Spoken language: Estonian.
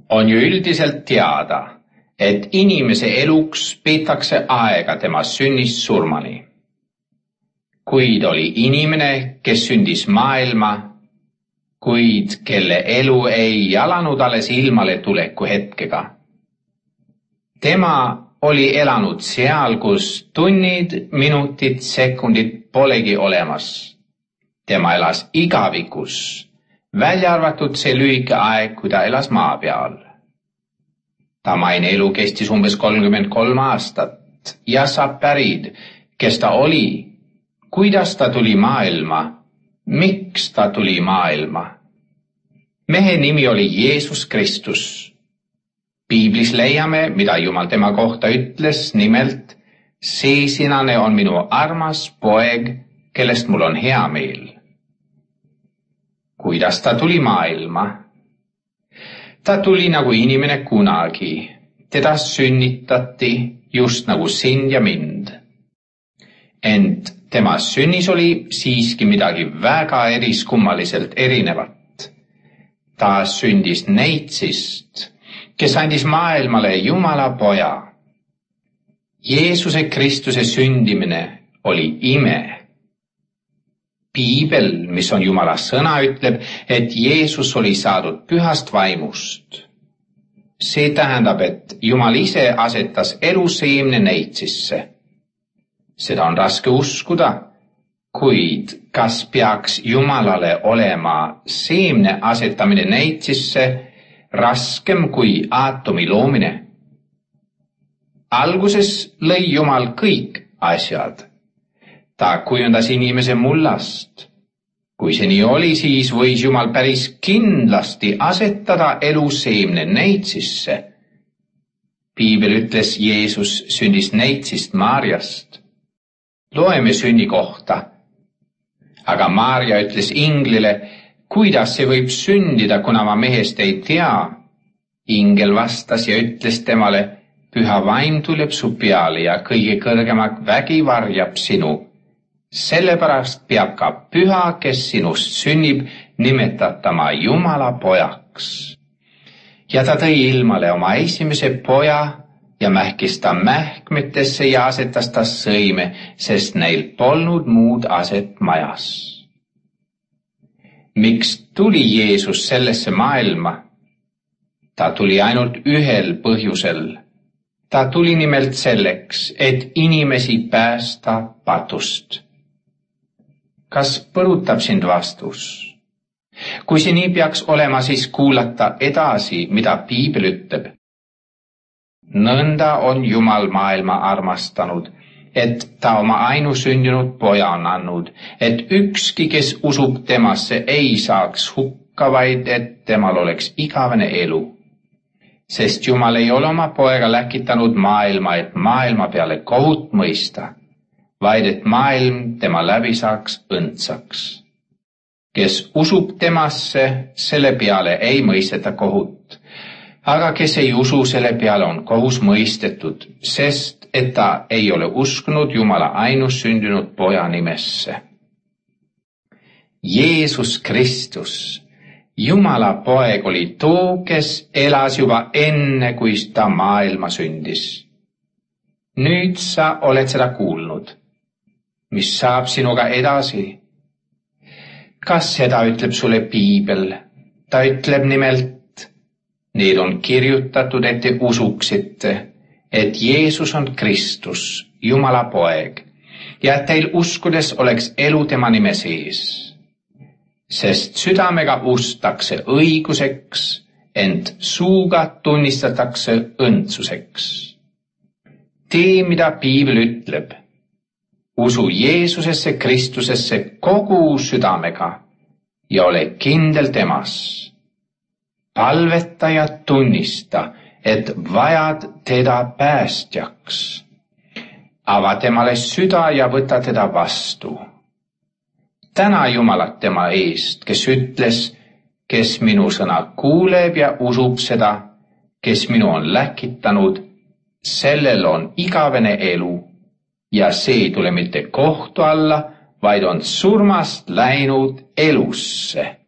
On ju üldiselt teada, et inimese eluks peetakse aega tema sünnist surmani. Kuid oli inimene, kes sündis maailma, kuid kelle elu ei alanud alles ilmale tuleku hetkega. Tema oli elanud seal, kus tunnid, minutid, sekundid polegi olemas. Tema elas igavikus, välja arvatud see lühike aeg, kui ta elas maa peal. Tamaine elu kestis umbes 33 aastat ja sa pärid, kes ta oli, kuidas ta tuli maailma, miks ta tuli maailma. Mehe nimi oli Jeesus Kristus. Piiblis leiame, mida Jumal tema kohta ütles, nimelt, see sinane on minu armas poeg, kellest mul on hea meel. Kuidas ta tuli maailma? Ta tuli nagu inimene kunagi. Teda sünnitati just nagu sind ja mind. Ent tema sünnis oli siiski midagi väga eriskummaliselt erinevat. Ta sündis neitsist, kes andis maailmale Jumala poja. Jeesuse Kristuse sündimine oli ime. Piibel, mis on Jumala sõna, ütleb, et Jeesus oli saadud pühast vaimust. See tähendab, et Jumal ise asetas eluseemne neitsisse. Seda on raske uskuda, kuid kas peaks Jumalale olema seemne asetamine neitsisse raskem kui aatomi loomine? Alguses lõi Jumal kõik asjad. Ta kujundas inimese mullast. Kui see nii oli, siis võis Jumal päris kindlasti asetada eluseemne neitsisse. Piibel ütles, Jeesus sündis neitsist Maarjast. Loeme sünni kohta. Aga Maarja ütles inglile, kuidas see võib sündida, kuna ma mehest ei tea. Ingel vastas ja ütles temale, püha vaim tuleb su peale ja kõige kõrgema vägi varjab sinu. Sellepärast peab ka püha, kes sinust sünnib, nimetatama Jumala pojaks. Ja ta tõi ilmale oma esimese poja ja mähkis ta mähkmetesse ja asetas ta sõime, sest neil polnud muud aset majas. Miks tuli Jeesus sellesse maailma? Ta tuli ainult ühel põhjusel. Ta tuli nimelt selleks, et inimesi päästa patust. Kas põrutab sind vastus? Kui see nii peaks olema, siis kuulata edasi, mida Piibel ütleb. Nõnda on Jumal maailma armastanud, et ta oma ainusündinud poja on andnud, et ükski, kes usub temasse, ei saaks hukka, vaid et temal oleks igavene elu. Sest Jumal ei ole oma poega läkitanud maailma, et maailma peale kohut mõista, vaid et maailm tema läbi saaks õndsaks. Kes usub temasse, selle peale ei mõisteta kohut, aga kes ei usu, selle peale on kohus mõistetud, sest et ta ei ole uskunud Jumala ainussündinud poja nimesse. Jeesus Kristus, Jumala poeg, oli too, kes elas juba enne, kui ta maailma sündis. Nüüd sa oled seda kuulnud. Mis saab sinuga edasi? Kas seda ütleb sulle Piibel? Ta ütleb nimelt, need on kirjutatud, et te usuksite, et Jeesus on Kristus, Jumala poeg, ja et teil uskudes oleks elu tema nime sees. Sest südamega ustakse õiguseks, ent suuga tunnistatakse õndsuseks. Tee, mida Piibel ütleb. Usu Jeesusesse Kristusesse kogu südamega ja ole kindel temas. Palveta ja tunnista, et vajad teda päästjaks. Ava temale süda ja võta teda vastu. Täna Jumalat tema eest, kes ütles, kes minu sõna kuuleb ja usub seda, kes minu on läkitanud, sellel on igavene elu. Ja see ei tule mitte kohtu alla, vaid on surmast läinud elusse.